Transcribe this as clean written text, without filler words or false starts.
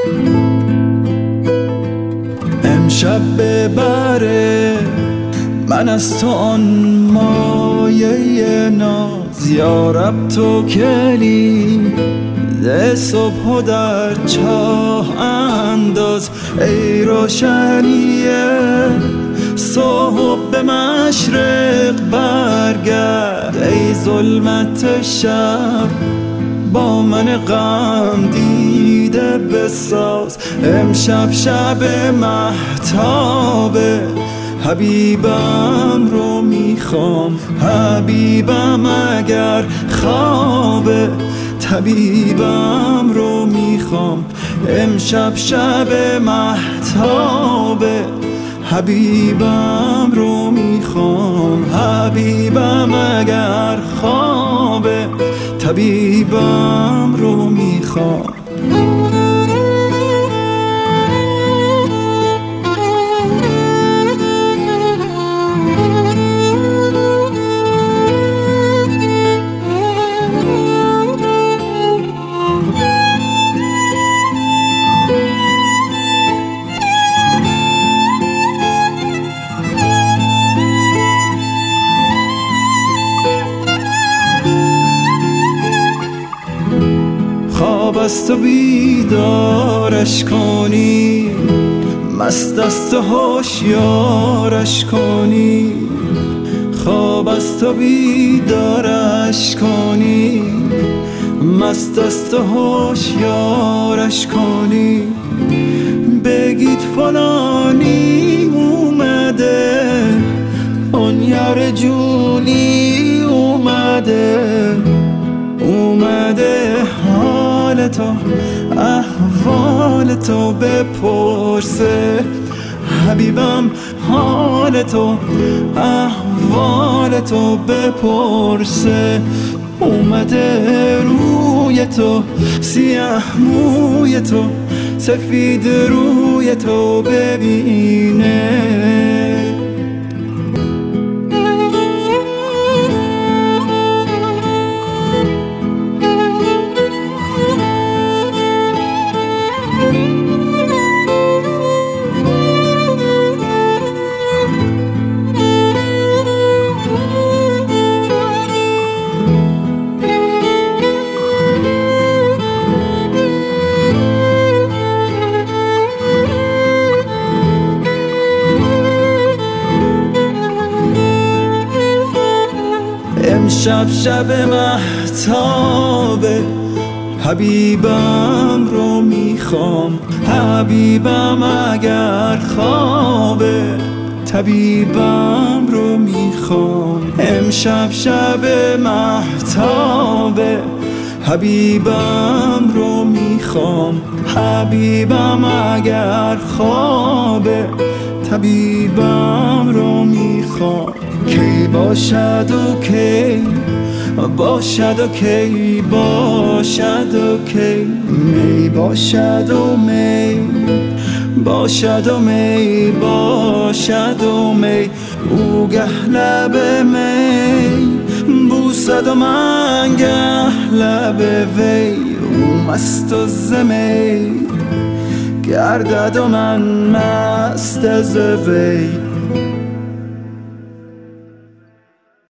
امشب ببره من از تو آن مایه ناز، یارب تو کلید صبح و در چاه انداز. ای روشنیه صبح به مشرق برگرد، ای ظلمت شب با من غم دیده بساز. امشب شب مهتابه حبیبم رو میخوام، حبیبم اگر خوابه طبیبم رو میخوام. امشب شب مهتابه حبیبم رو میخوام، حبیبم اگر خوابه طبیبم رو میخوام. خواب است و بیدارش کنی، مست است و هوشیارش کنی. خواب است و بیدارش کنی، مست است و هوشیارش کنی. بگید فلانی اومده، اون یار جونی اومده، اومده حال تو احوال تو بپرسه. حبیبم حال تو احوال تو بپرسه. اومده روی تو سیاه موی تو، سفید روی تو ببینه. امشب شب مهتابه حبیبم رو میخوام، حبیبم اگر خوابه طبیبم رو میخوام. امشب شب مهتابه حبیبم رو میخوام، حبیبم اگر خوابه طبیبم رو میخوام. کی باشد و کی باشد و کی باشد و کی، می باشد و می باشد و می باشد و می. او گه لب می بوسد و من گه لب وی. او مست و زمی گردد و من مست از وی.